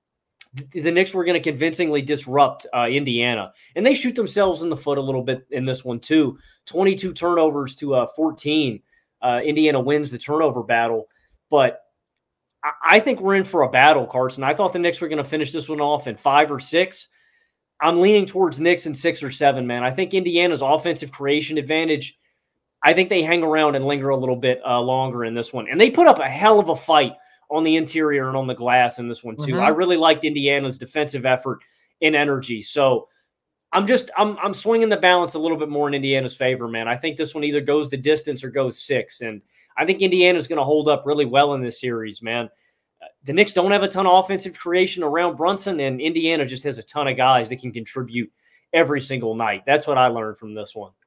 the Knicks were going to convincingly disrupt uh, Indiana. And they shoot themselves in the foot a little bit in this one, too. twenty-two turnovers to uh, fourteen. Uh, Indiana wins the turnover battle. But I-, I think we're in for a battle, Carson. I thought the Knicks were going to finish this one off in five or six. I'm leaning towards Knicks in six or seven, man. I think Indiana's offensive creation advantage, I think they hang around and linger a little bit uh, longer in this one. And they put up a hell of a fight on the interior and on the glass in this one too. Mm-hmm. I really liked Indiana's defensive effort and energy. So I'm just, I'm, I'm swinging the balance a little bit more in Indiana's favor, man. I think this one either goes the distance or goes six. And I think Indiana's going to hold up really well in this series, man. The Knicks don't have a ton of offensive creation around Brunson, and Indiana just has a ton of guys that can contribute every single night. That's what I learned from this one.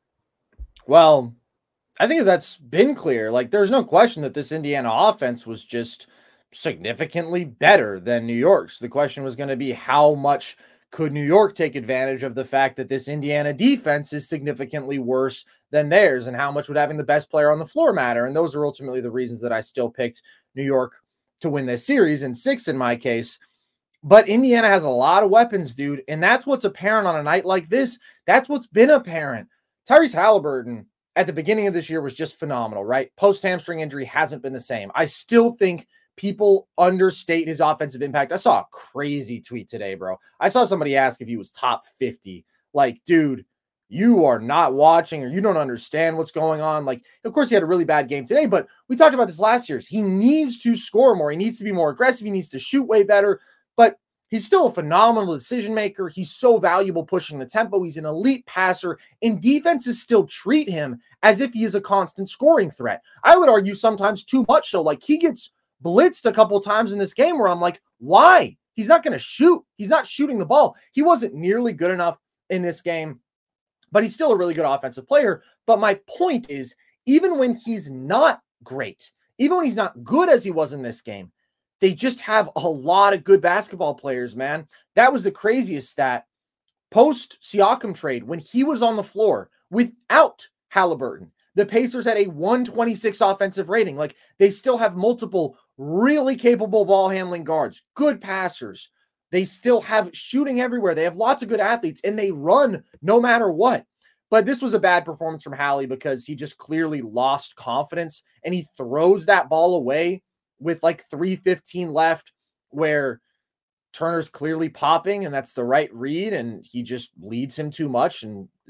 Well, I think that's been clear. Like, there's no question that this Indiana offense was just significantly better than New York's. The question was going to be, how much could New York take advantage of the fact that this Indiana defense is significantly worse than theirs, and how much would having the best player on the floor matter? And those are ultimately the reasons that I still picked New York to win this series, in six in my case. But Indiana has a lot of weapons, dude, and that's what's apparent on a night like this. That's what's been apparent. Tyrese Halliburton at the beginning of this year was just phenomenal, right? Post-hamstring injury hasn't been the same. I still think people understate his offensive impact. I saw a crazy tweet today, bro. I saw somebody ask if he was top fifty. Like, dude, you are not watching, or you don't understand what's going on. Like, of course, he had a really bad game today, but we talked about this last year. He needs to score more. He needs to be more aggressive. He needs to shoot way better, but he's still a phenomenal decision maker. He's so valuable pushing the tempo. He's an elite passer, and defenses still treat him as if he is a constant scoring threat. I would argue sometimes too much so. Like, he gets blitzed a couple times in this game where I'm like, why? He's not going to shoot. He's not shooting the ball. He wasn't nearly good enough in this game, but he's still a really good offensive player. But my point is, even when he's not great, even when he's not good as he was in this game, they just have a lot of good basketball players, man. That was the craziest stat. Post-Siakam trade, when he was on the floor without Halliburton, the Pacers had a one twenty-six offensive rating. Like, they still have multiple really capable ball handling guards, good passers. They still have shooting everywhere. They have lots of good athletes, and they run no matter what. But this was a bad performance from Hallie because he just clearly lost confidence, and he throws that ball away with like three fifteen left, where Turner's clearly popping, and that's the right read, and he just leads him too much and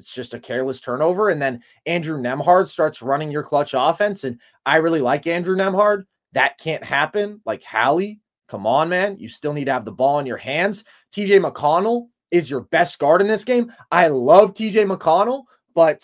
it's just a careless turnover. And then Andrew Nembhard starts running your clutch offense. And I really like Andrew Nembhard. That can't happen. Like, Hallie, come on, man. You still need to have the ball in your hands. T J McConnell is your best guard in this game. I love T J McConnell, but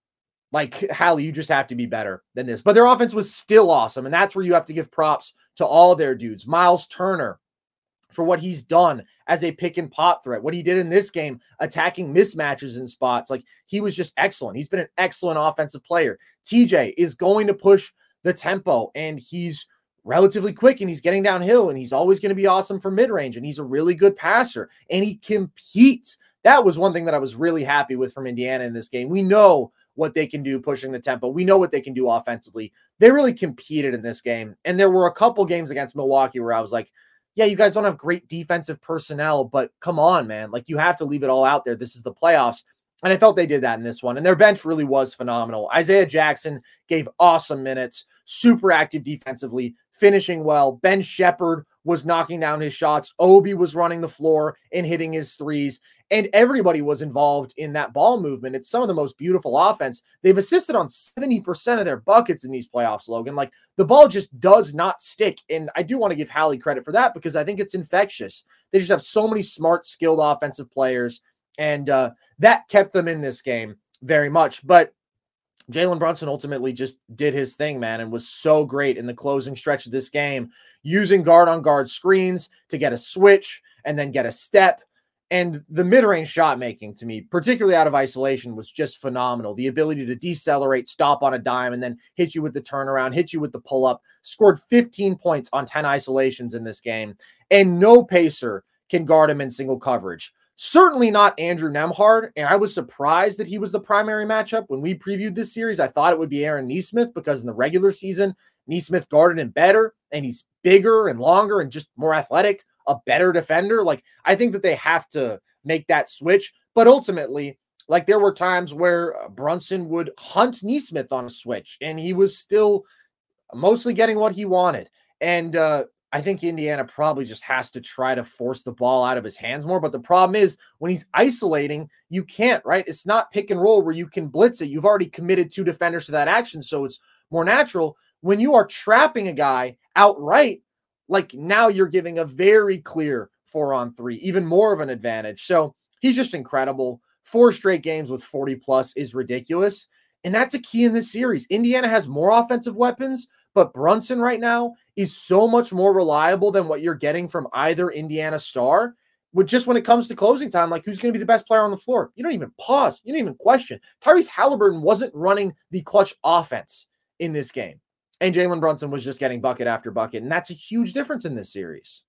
like, Hallie, you just have to be better than this. But their offense was still awesome, and that's where you have to give props to all their dudes. Miles Turner, for what he's done as a pick and pop threat, what he did in this game, attacking mismatches in spots. Like, he was just excellent. He's been an excellent offensive player. T J is going to push the tempo, and he's relatively quick, and he's getting downhill, and he's always going to be awesome for mid-range, and he's a really good passer, and he competes. That was one thing that I was really happy with from Indiana in this game. We know what they can do pushing the tempo. We know what they can do offensively. They really competed in this game, and there were a couple games against Milwaukee where I was like, yeah, you guys don't have great defensive personnel, but come on, man. Like, you have to leave it all out there. This is the playoffs. And I felt they did that in this one. And their bench really was phenomenal. Isaiah Jackson gave awesome minutes, super active defensively, finishing well. Ben Shepherd was knocking down his shots. Obi was running the floor and hitting his threes. And everybody was involved in that ball movement. It's some of the most beautiful offense. They've assisted on seventy percent of their buckets in these playoffs, Logan. Like, the ball just does not stick. And I do want to give Hallie credit for that because I think it's infectious. They just have so many smart, skilled offensive players. And uh, that kept them in this game very much. But Jalen Brunson ultimately just did his thing, man, and was so great in the closing stretch of this game, using guard-on-guard screens to get a switch and then get a step. And the mid-range shot making, to me, particularly out of isolation, was just phenomenal. The ability to decelerate, stop on a dime, and then hit you with the turnaround, hit you with the pull-up. Scored fifteen points on ten isolations in this game. And no pacer can guard him in single coverage. Certainly not Andrew Nembhard, and I was surprised that he was the primary matchup. When we previewed this series, I thought it would be Aaron Nesmith because in the regular season, Nesmith guarded him better, and he's bigger and longer and just more athletic, a better defender. Like, I think that they have to make that switch, but ultimately, like, there were times where Brunson would hunt Nesmith on a switch, and he was still mostly getting what he wanted. And, uh, I think Indiana probably just has to try to force the ball out of his hands more. But the problem is when he's isolating, you can't, right? It's not pick and roll where you can blitz it. You've already committed two defenders to that action. So it's more natural. When you are trapping a guy outright, like, now you're giving a very clear four on three, even more of an advantage. So he's just incredible. Four straight games with forty plus is ridiculous. And that's a key in this series. Indiana has more offensive weapons, but Brunson right now is so much more reliable than what you're getting from either Indiana star. With just when it comes to closing time, like, who's going to be the best player on the floor? You don't even pause. You don't even question. Tyrese Halliburton wasn't running the clutch offense in this game. And Jalen Brunson was just getting bucket after bucket. And that's a huge difference in this series.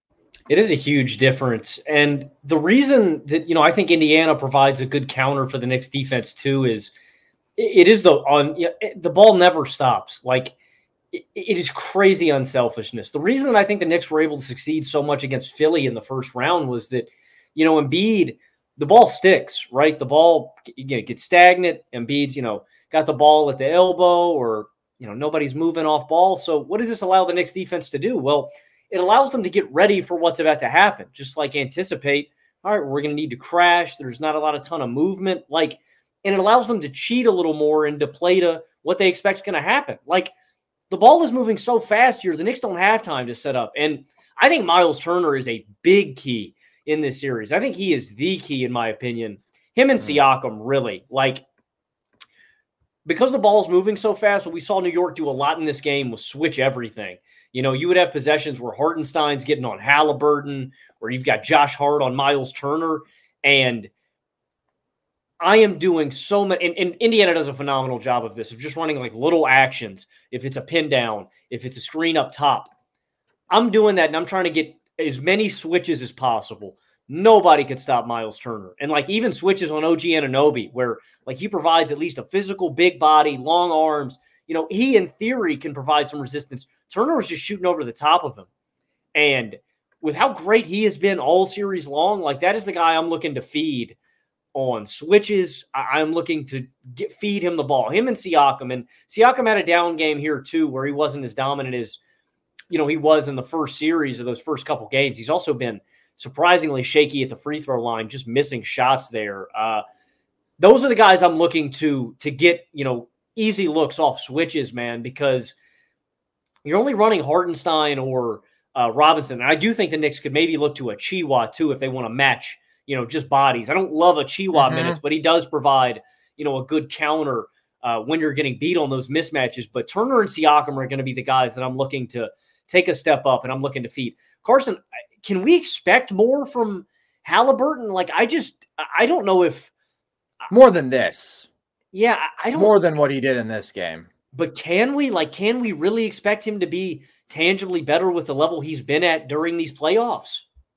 It is a huge difference. And the reason that, you know, I think Indiana provides a good counter for the Knicks defense too is it is the on the ball never stops. Like, it, it is crazy unselfishness. The reason that I think the Knicks were able to succeed so much against Philly in the first round was that, you know, Embiid, the ball sticks, right? The ball, you know, gets stagnant. Embiid's, you know, got the ball at the elbow, or, you know, nobody's moving off ball. So what does this allow the Knicks defense to do? Well, it allows them to get ready for what's about to happen. Just like anticipate, all right, we're going to need to crash. There's not a lot of ton of movement. Like, and it allows them to cheat a little more and to play to what they expect is going to happen. Like, the ball is moving so fast here, the Knicks don't have time to set up. And I think Miles Turner is a big key in this series. I think he is the key, in my opinion. Him and Siakam, really. Like, because the ball is moving so fast, what we saw New York do a lot in this game was switch everything. You know, you would have possessions where Hartenstein's getting on Halliburton, where you've got Josh Hart on Miles Turner, and I am doing so much, and, and Indiana does a phenomenal job of this, of just running like little actions. If it's a pin down, if it's a screen up top, I'm doing that, and I'm trying to get as many switches as possible. Nobody could stop Miles Turner. And like even switches on O G Anunoby, where like he provides at least a physical big body, long arms. You know, he in theory can provide some resistance. Turner was just shooting over the top of him. And with how great he has been all series long, like that is the guy I'm looking to feed on switches. I'm looking to get, feed him the ball, him and Siakam. And Siakam had a down game here too, where he wasn't as dominant as, you know, he was in the first series of those first couple games. He's also been surprisingly shaky at the free throw line, just missing shots there. Uh, those are the guys I'm looking to to get, you know, easy looks off switches, man, because you're only running Hartenstein or uh, Robinson. And I do think the Knicks could maybe look to a Chiwa too if they want to match, you know, just bodies. I don't love a Chiwa mm-hmm. minutes, but he does provide, you know, a good counter uh, when you're getting beat on those mismatches. But Turner and Siakam are going to be the guys that I'm looking to take a step up and I'm looking to feed. Carson, can we expect more from Halliburton? Like, I just, I don't know if. More than this. Yeah, I don't. More than what he did in this game. But can we, like, can we really expect him to be tangibly better with the level he's been at during these playoffs?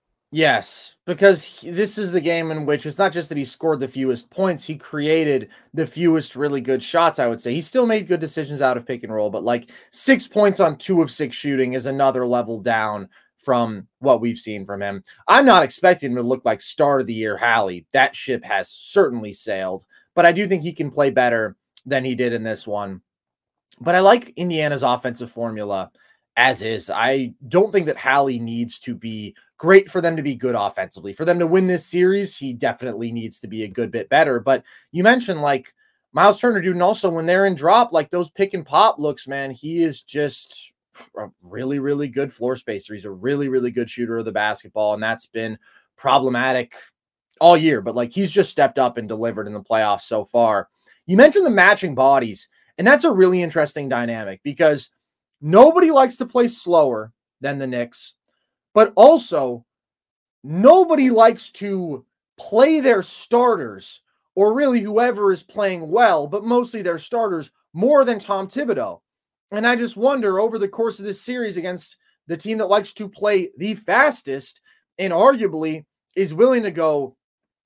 Yes, because he, this is the game in which it's not just that he scored the fewest points, he created the fewest really good shots, I would say. He still made good decisions out of pick and roll, but like six points on two of six shooting is another level down from what we've seen from him. I'm not expecting him to look like start of the year Hallie. That ship has certainly sailed, but I do think he can play better than he did in this one. But I like Indiana's offensive formula as is. I don't think that Hallie needs to be great for them to be good offensively. For them to win this series, he definitely needs to be a good bit better. But you mentioned like Miles Turner, dude, and also when they're in drop, like those pick and pop looks, man, he is just a really, really good floor spacer. He's a really, really good shooter of the basketball, and that's been problematic all year. But like he's just stepped up and delivered in the playoffs so far. You mentioned the matching bodies, and that's a really interesting dynamic because nobody likes to play slower than the Knicks, but also nobody likes to play their starters or really whoever is playing well, but mostly their starters more than Tom Thibodeau. And I just wonder over the course of this series against the team that likes to play the fastest and arguably is willing to go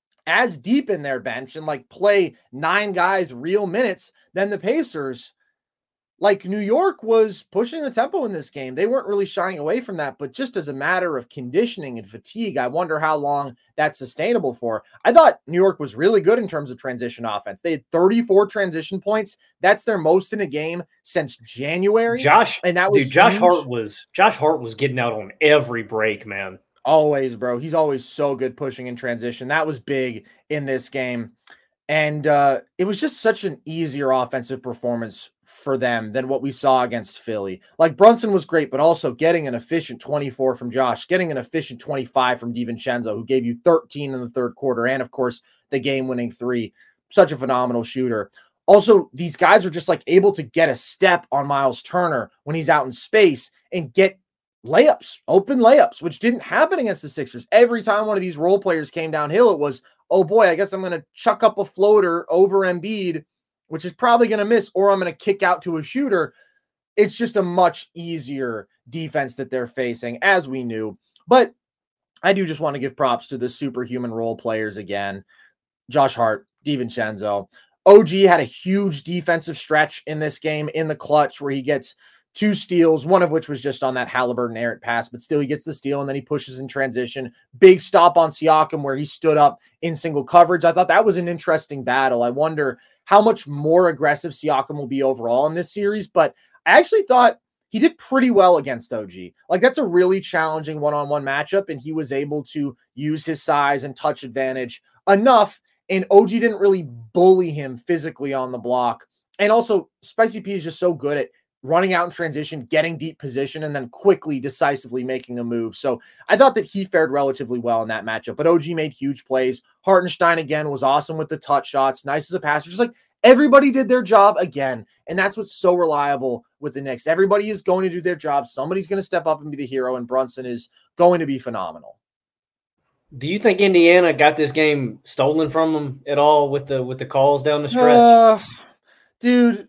as deep in their bench and like play nine guys real minutes than the Pacers. Like New York was pushing the tempo in this game. They weren't really shying away from that, but just as a matter of conditioning and fatigue, I wonder how long that's sustainable for. I thought New York was really good in terms of transition offense. They had thirty-four transition points. That's their most in a game since January. Josh, and that was dude, Josh huge. Hart was Josh Hart was getting out on every break, man. Always, bro. He's always so good pushing in transition. That was big in this game. And uh, it was just such an easier offensive performance for them than what we saw against Philly. Like Brunson was great, but also getting an efficient twenty-four from Josh, getting an efficient twenty-five from DiVincenzo, who gave you thirteen in the third quarter. And of course, the game-winning three. Such a phenomenal shooter. Also, these guys are just like able to get a step on Miles Turner when he's out in space and get layups, open layups, which didn't happen against the Sixers. Every time one of these role players came downhill, it was, oh boy, I guess I'm going to chuck up a floater over Embiid, which is probably going to miss, or I'm going to kick out to a shooter. It's just a much easier defense that they're facing, as we knew. But I do just want to give props to the superhuman role players again. Josh Hart, DiVincenzo. O G had a huge defensive stretch in this game in the clutch where he gets two steals, one of which was just on that Halliburton errant pass, but still he gets the steal and then he pushes in transition. Big stop on Siakam where he stood up in single coverage. I thought that was an interesting battle. I wonder how much more aggressive Siakam will be overall in this series, but I actually thought he did pretty well against O G. Like that's a really challenging one-on-one matchup, and he was able to use his size and touch advantage enough, and O G didn't really bully him physically on the block. And also, Spicy P is just so good at running out in transition, getting deep position, and then quickly, decisively making a move. So I thought that he fared relatively well in that matchup, but O G made huge plays. Hartenstein, again, was awesome with the touch shots, nice as a passer. Just like everybody did their job again, and that's what's so reliable with the Knicks. Everybody is going to do their job. Somebody's going to step up and be the hero, and Brunson is going to be phenomenal. Do you think Indiana got this game stolen from them at all with the with the calls down the stretch? Uh, dude,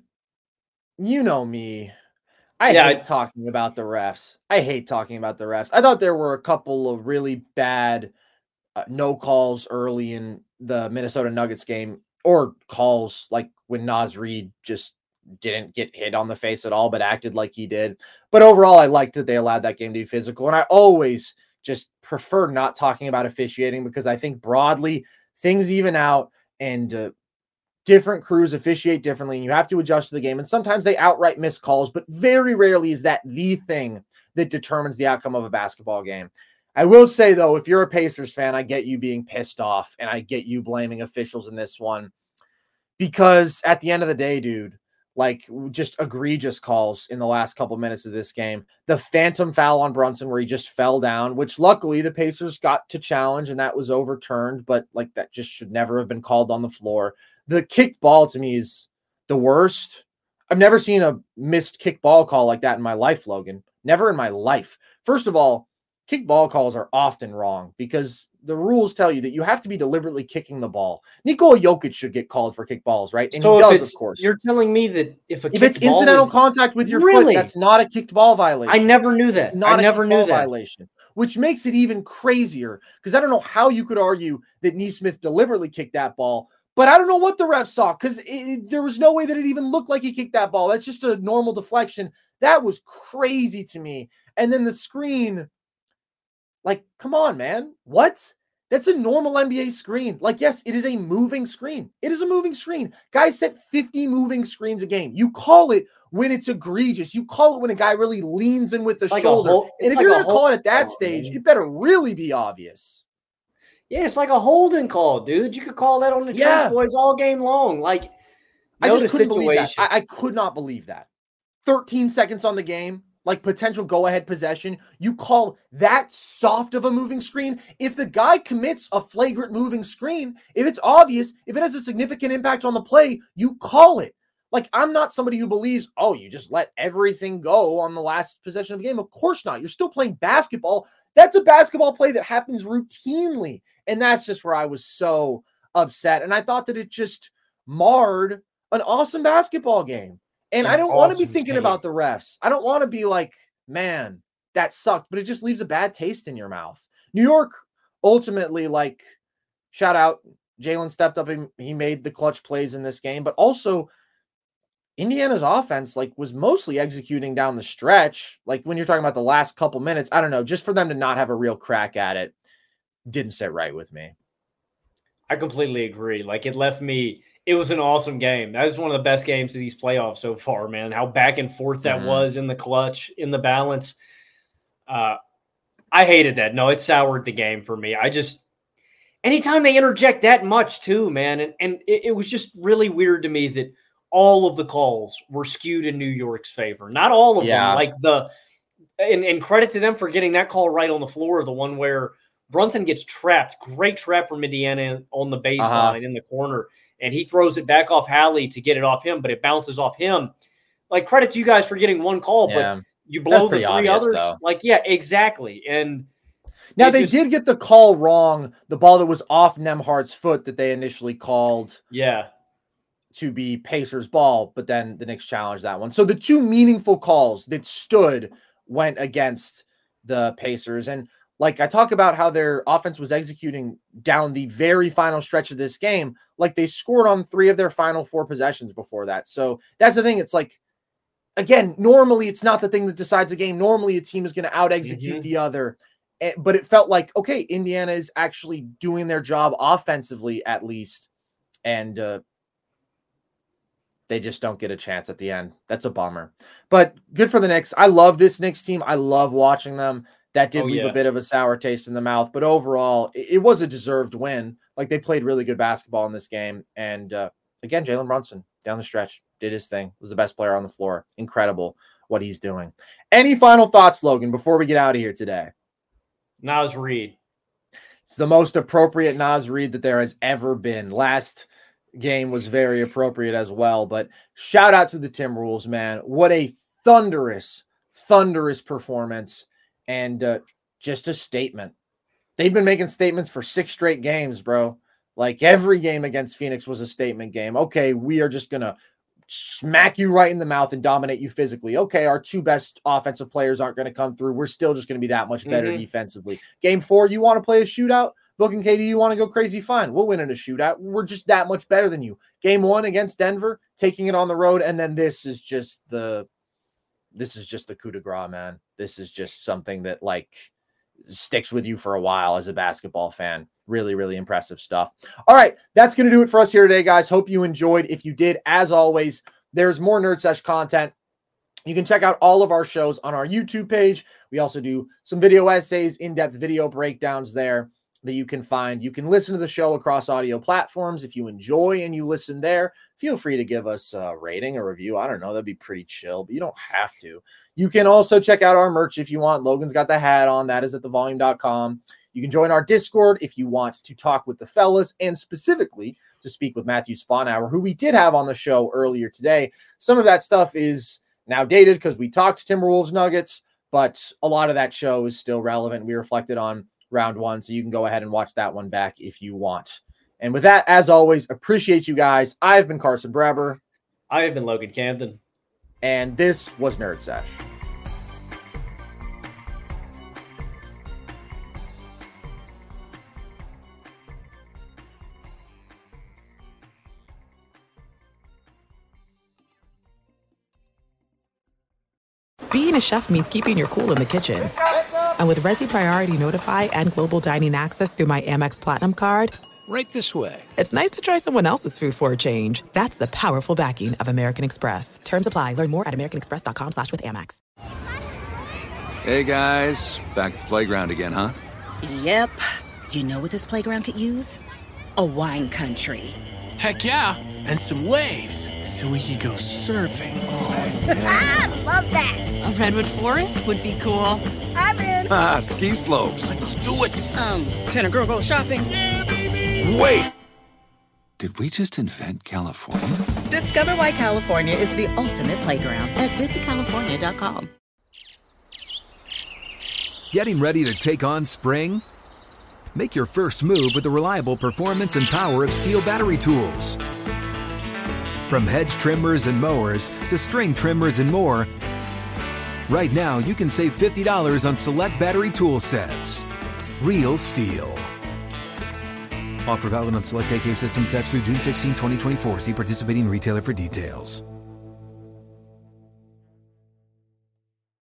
you know me. I yeah, hate I, talking about the refs. I hate talking about the refs. I thought there were a couple of really bad uh, no calls early in the Minnesota Nuggets game, or calls like when Naz Reid just didn't get hit on the face at all, but acted like he did. But overall, I liked that they allowed that game to be physical. And I always just prefer not talking about officiating because I think broadly things even out, and uh, different crews officiate differently, and you have to adjust to the game. And sometimes they outright miss calls, but very rarely is that the thing that determines the outcome of a basketball game. I will say, though, if you're a Pacers fan, I get you being pissed off, and I get you blaming officials in this one. because at the end of the day, dude, like just egregious calls in the last couple minutes of this game. The phantom foul on Brunson where he just fell down, which luckily the Pacers got to challenge and that was overturned, but like that just should never have been called on the floor. The kicked ball to me is the worst. I've never seen a missed kick ball call like that in my life, Logan. Never in my life. First of all, kick ball calls are often wrong because the rules tell you that you have to be deliberately kicking the ball. Nikola Jokic should get called for kick balls, right? And so he does, of course. You're telling me that if a if it's incidental is, contact with your really? foot, that's not a kicked ball violation. I never knew that. Not I a never kicked knew ball that. violation, which makes it even crazier because I don't know how you could argue that Nesmith deliberately kicked that ball, but I don't know what the ref saw because there was no way that it even looked like he kicked that ball. That's just a normal deflection. That was crazy to me. And then the screen, like, come on, man. What? That's a normal N B A screen. Like, yes, it is a moving screen. It is a moving screen. Guys set fifty moving screens a game. You call it when it's egregious. You call it when a guy really leans in with the It's like a shoulder. hole- and if it's you're like a going to call hole- it at that oh, stage, man. it better really be obvious. Yeah, it's like a holding call, dude. You could call that on the Yeah. Trench Boys all game long. Like, I know just the couldn't believe that. situation. I, I could not believe that. thirteen seconds on the game, like potential go-ahead possession. You call that soft of a moving screen? If the guy commits a flagrant moving screen, if it's obvious, if it has a significant impact on the play, you call it. Like, I'm not somebody who believes, oh, you just let everything go on the last possession of the game. Of course not. You're still playing basketball. That's a basketball play that happens routinely. And that's just where I was so upset. And I thought that it just marred an awesome basketball game. And An I don't want to be awesome thinking game. about the refs. I don't want to be like, man, that sucked. But it just leaves a bad taste in your mouth. New York ultimately, like, shout out, Jalen stepped up and he made the clutch plays in this game. But also, Indiana's offense, like, was mostly executing down the stretch. Like, when you're talking about the last couple minutes, I don't know, just for them to not have a real crack at it didn't sit right with me. I completely agree. Like, it left me, it was an awesome game. That was one of the best games of these playoffs so far, man. How back and forth that Mhm. was in the clutch, in the balance. Uh, I hated that. No, it soured the game for me. I just, anytime they interject that much too, man, and, and it, it was just really weird to me that all of the calls were skewed in New York's favor. Not all of Yeah. them. Like the, and, and credit to them for getting that call right on the floor, the one where Brunson gets trapped. Great trap from Indiana on the baseline Uh-huh. in the corner. And he throws it back off Halley to get it off him, but it bounces off him. Like, credit to you guys for getting one call, Yeah. but you That's blow the pretty three obvious, others. though. Like, yeah, exactly. And Now, it they just- did get the call wrong, the ball that was off Nemhart's foot that they initially called Yeah. to be Pacers ball, but then the Knicks challenged that one. So the two meaningful calls that stood went against the Pacers. And like I talk about how their offense was executing down the very final stretch of this game, like they scored on three of their final four possessions before that. So that's the thing. It's like, again, normally it's not the thing that decides a game. Normally a team is going to out execute Mhm. the other. Eh, But it felt like, okay, Indiana is actually doing their job offensively at least. And uh, they just don't get a chance at the end. That's a bummer. But good for the Knicks. I love this Knicks team. I love watching them. That did Oh, leave yeah. a bit of a sour taste in the mouth. But overall, it, it was a deserved win. Like, they played really good basketball in this game. And uh, again, Jalen Brunson down the stretch did his thing. Was the best player on the floor. Incredible what he's doing. Any final thoughts, Logan, before we get out of here today? Naz Reid. It's the most appropriate Naz Reid that there has ever been. Last game was very appropriate as well. But shout out to the Timberwolves, man. What a thunderous, thunderous performance. And uh, just a statement. They've been making statements for six straight games, bro. Like, every game against Phoenix was a statement game. Okay, we are just going to smack you right in the mouth and dominate you physically. Okay, our two best offensive players aren't going to come through. We're still just going to be that much better Mhm. defensively. Game four, you want to play a shootout? Book and K D, you want to go crazy? Fine. We'll win in a shootout. We're just that much better than you. Game one against Denver, taking it on the road. And then this is just the, this is just the coup de grace, man. This is just something that, like, sticks with you for a while as a basketball fan. Really, really impressive stuff. All right, that's going to do it for us here today, guys. Hope you enjoyed. If you did, as always, there's more Nerd Sesh content. You can check out all of our shows on our YouTube page. We also do some video essays, in-depth video breakdowns there. that you can find. You can listen to the show across audio platforms. If you enjoy and you listen there, feel free to give us a rating or review. I don't know. That'd be pretty chill, but you don't have to. You can also check out our merch if you want. Logan's got the hat on. That is at the volume dot com. You can join our Discord if you want to talk with the fellas and specifically to speak with Matthew Sponauer, who we did have on the show earlier today. Some of that stuff is now dated because we talked Timberwolves Nuggets, but a lot of that show is still relevant. We reflected on round one, so you can go ahead and watch that one back if you want. And with that, as always, appreciate you guys. I've been Carson Breber. I have been Logan Camden. And this was Nerd Sesh. Being a chef means keeping your cool in the kitchen. And with Resi Priority Notify and Global Dining Access through my Amex Platinum card, right this way. It's nice to try someone else's food for a change. That's the powerful backing of American Express. Terms apply. Learn more at americanexpress.com slash with Amex. Hey, guys. Back at the playground again, huh? Yep. You know what this playground could use? A wine country. Heck yeah. And some waves so we could go surfing. Oh, yeah. Ah, love that. A redwood forest would be cool. I'm in. Ah, ski slopes. Let's do it. Um, can a girl go shopping? Yeah, baby. Wait. Did we just invent California? Discover why California is the ultimate playground at visit california dot com. Getting ready to take on spring? Make your first move with the reliable performance and power of Steel battery tools. From hedge trimmers and mowers to string trimmers and more, right now you can save fifty dollars on select battery tool sets. Real Steel. Offer valid on select A K system sets through June sixteenth, twenty twenty-four. See participating retailer for details.